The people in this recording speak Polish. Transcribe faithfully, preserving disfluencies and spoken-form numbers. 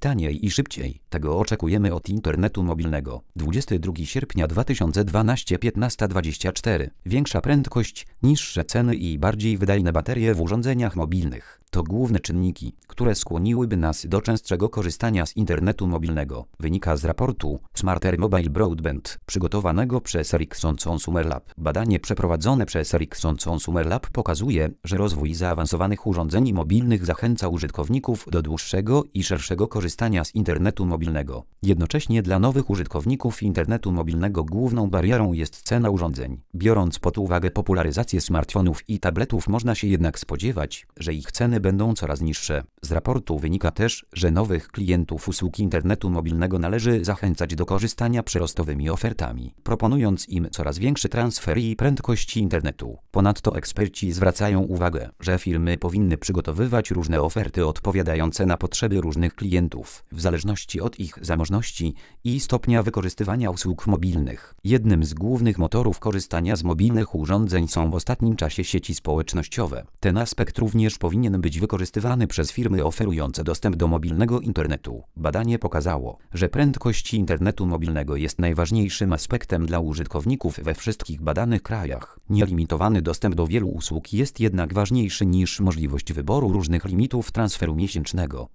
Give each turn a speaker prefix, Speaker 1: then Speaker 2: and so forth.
Speaker 1: taniej i szybciej. Tego oczekujemy od internetu mobilnego. dwudziestego drugiego sierpnia dwa tysiące dwunastego, piętnasta dwadzieścia cztery. Większa prędkość, niższe ceny i bardziej wydajne baterie w urządzeniach mobilnych to główne czynniki, które skłoniłyby nas do częstszego korzystania z internetu mobilnego. Wynika z raportu Smarter Mobile Broadband przygotowanego przez Ericsson Consumer Lab. Badanie przeprowadzone przez Ericsson Consumer Lab pokazuje, że rozwój zaawansowanych urządzeń mobilnych zachęca użytkowników do dłuższego i szerszego korzystania z internetu mobilnego. Jednocześnie dla nowych użytkowników internetu mobilnego główną barierą jest cena urządzeń. Biorąc pod uwagę popularyzację smartfonów i tabletów, można się jednak spodziewać, że ich ceny będą coraz niższe. Z raportu wynika też, że nowych klientów usług internetu mobilnego należy zachęcać do korzystania przyrostowymi ofertami, proponując im coraz większy transfer i prędkości internetu. Ponadto eksperci zwracają uwagę, że firmy powinny przygotowywać różne oferty odpowiadające na potrzeby różnych klientów, w zależności od ich zamożności i stopnia wykorzystywania usług mobilnych. Jednym z głównych motorów korzystania z mobilnych urządzeń są w ostatnim czasie sieci społecznościowe. Ten aspekt również powinien być wykorzystywany przez firmy oferujące dostęp do mobilnego internetu. Badanie pokazało, że prędkość internetu mobilnego jest najważniejszym aspektem dla użytkowników we wszystkich badanych krajach. Nielimitowany dostęp do wielu usług jest jednak ważniejszy niż możliwość wyboru różnych limitów transferu miesięcznego.